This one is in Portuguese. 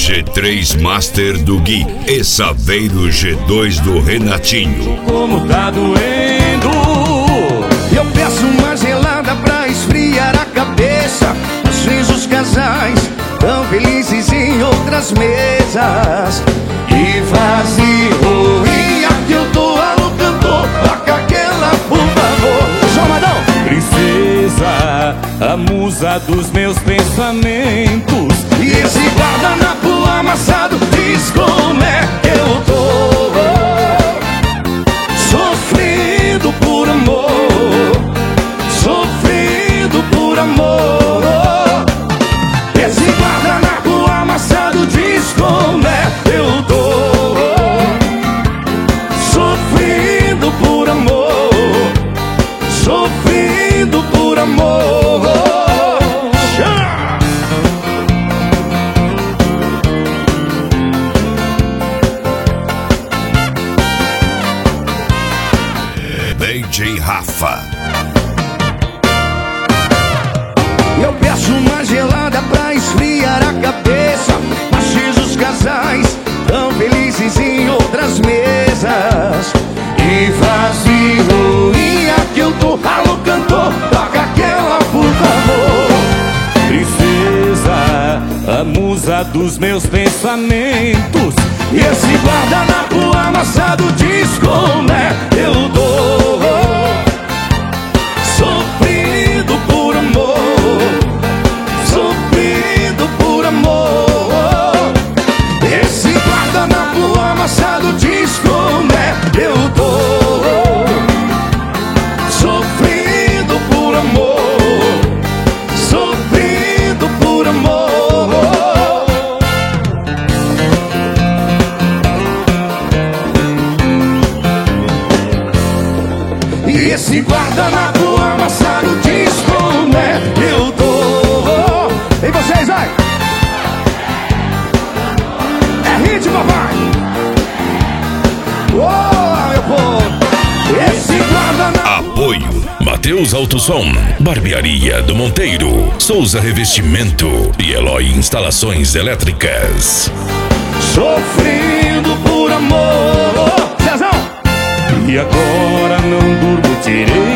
G3 Master do Gui e Saveiro G2 do Renatinho. Como tá doendo, eu peço uma gelada pra esfriar a cabeça. Às vezes os casais tão felizes em outras mesas. E vazio, e aqui eu tô alô cantor, toca aquela por favor. Jomadão! princesa, a musa dos meus pensamentos. E esse guardanapo amassado diz como é que eu tô sofrendo por amor, sofrendo por amor. Esse guardanapo amassado diz como é que eu tô sofrendo por amor, sofrendo por amor. DJ Rafa. Eu peço uma gelada pra esfriar a cabeça. Mas os casais tão felizes em outras mesas. E vazio, e aqui eu tô, alô cantor, toca aquela por favor. Princesa, a musa dos meus pensamentos. E esse guardanapo amassado diz como é que eu tô sofrendo por amor, sofrendo por amor. Esse guardanapo amassado diz como é que eu tô sofrendo por amor, sofrendo por amor. E esse guardanapo amassado diz como é que eu tô. E vocês, vai! É hit, papai! Oh, meu povo! Esse guardanapo... Apoio Mateus Autosom, Barbearia do Monteiro, Souza Revestimento e Eloy Instalações Elétricas. Sofrendo por amor. Cezão! E agora não durmo, tirei